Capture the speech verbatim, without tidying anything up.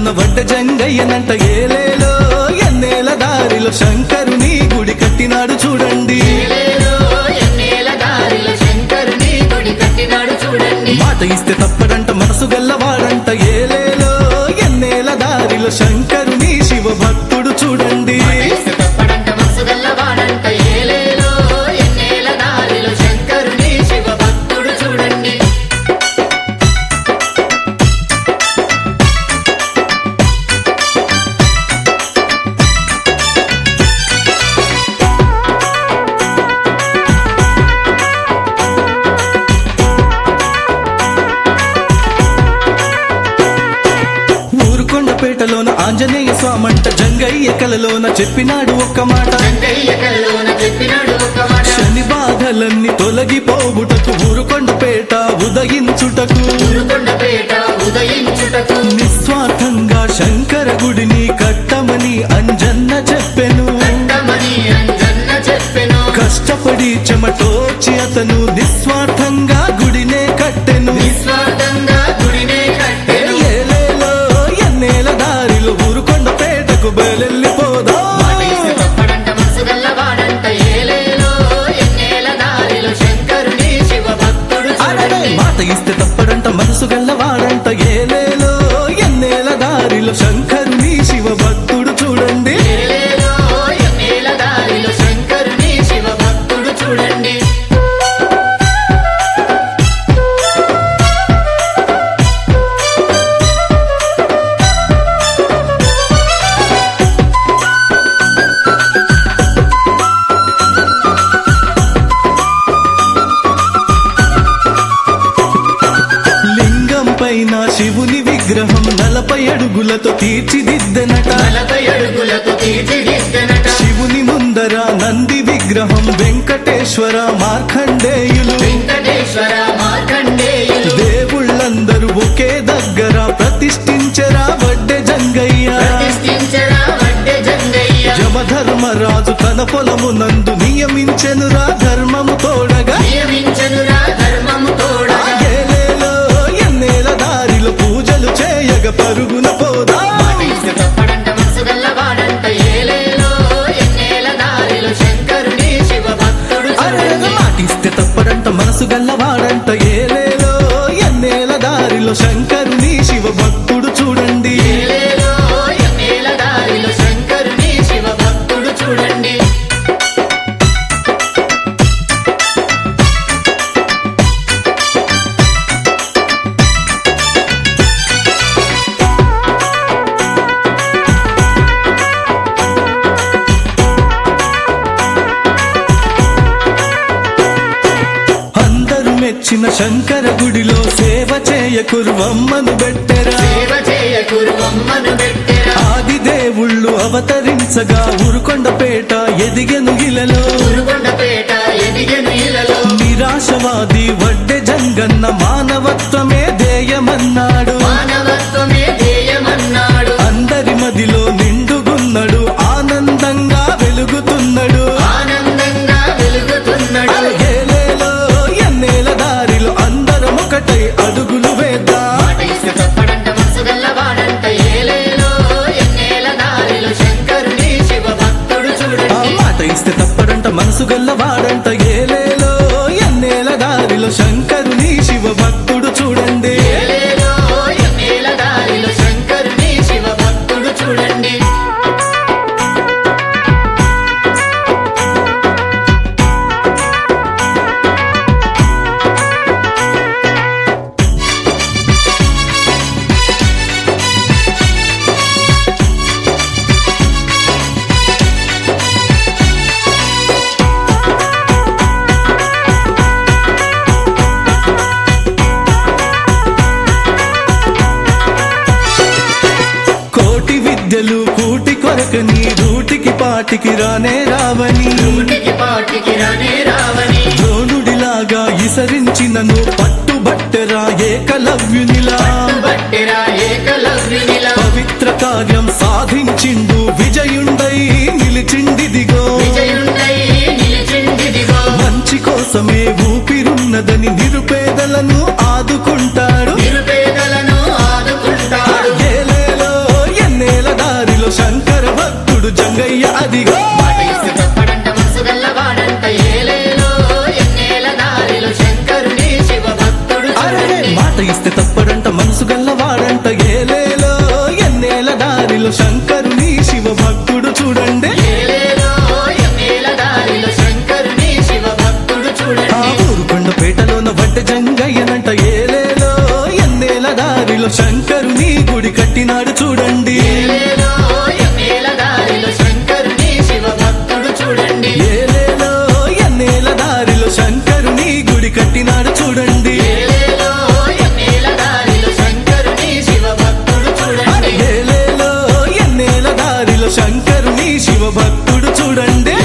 వడ్డ జంగయ్యనంట ఏలేలో ఎన్నేల దారిలో శంకరుని గుడి కట్టినాడు చూడండి. మాట ఇస్తే తప్పడంట మనసు గల్లవాడంట ఏలేలో ఎన్నేల దారిలో శంకరుని శివ భక్తుడు చూడండి. పేటలోన ఆంజనేయ స్వామంట జంగయ్య కలలోన చెప్పినాడు ఒక్క మాట. శని బాధలన్నీ తొలగిపోవుటకు ఊరుకొండపేట ఉదయించుటకు నిస్వార్థంగా శంకర గుడిని కట్టమని అంజన్న చెప్పెను. కష్టపడి చెమటోచి అతను నిస్వార్థంగా గుడినే కట్టెను. బయలెళ్ళిపోదా మాట ఇస్తే తప్పడంట మనసు గల్లవాడంట ఏలేలో ఎన్నేల దారిలో శంకరుని శివ భక్తుడు చూడండి. శివుని విగ్రహం నలభై అడుగులతో తీర్చిదిద్దెనట. శివుని ముందర నంది విగ్రహం వెంకటేశ్వర మార్కండేయులు. దేవుళ్ళందరూ ఒకే దగ్గర ప్రతిష్ఠించరా వడ్డె జంగయ్య. యమధర్మరాజు తన పొలము నందు నియమించెనురా ధర్మము తోడగా. పూజలు చేయగ పరుగున పోదా మాట ఇస్తే తప్పడంట మనసు గల్లవాడంట ఏలేలో ఎన్నేల దారిలో శంకరుని శివ భక్తుడు చూడండి. మెచ్చిన శంకర గుడిలో సేవ చేయ కుర్వమ్మను బెట్టెరా. ఆది దేవుళ్ళు అవతరించగా ఊరుకొండపేట ఎదిగెను ఇలలో. నిరాశవాది వడ్డె జంగన్న మానవత్వమే ధ్యేయమన్నాడు. అందరి మదిలో నిండుగున్నడు ఆనందంగా వెలుగుతున్నాడు. అడుగులు వేద్దా మాట ఇస్తే తప్పడంట మనసు గల్లవాడంట ఏలేలో ఎన్నేల దారిలో శంకరుని శివ భక్తుడు చూడండి. కూటి కొరకని రూటికి పాటికి రానే రావని ద్రోణుడిలాగా ఇసరించినను పట్టుబట్టెరా ఏకలవ్యునిలా. పవిత్ర కార్యం సాధించిండు విజయుండై నిలిచిండిదిగో. మంచి కోసమే ఊపిరున్నదని నిరుపేదలను ఆదుకుంటాడు. ఏలేలో ఎన్నేల దారిలో శంకరుని శివ భక్తుడు చూడండి ఊరుకొండపేటలోన వడ్డ జంగయ్యనంట ఏలేలో ఎన్నేల దారిలో శంకరుని గుడి కట్టినాడు చూడండి ఏలేలో ఎన్నేల దారిలో శంకరుని గుడి కట్టినాడు చూడండి ఏలేలో ఎన్నేల దారిలో శంకరుని శివ భక్తుడు చూడండి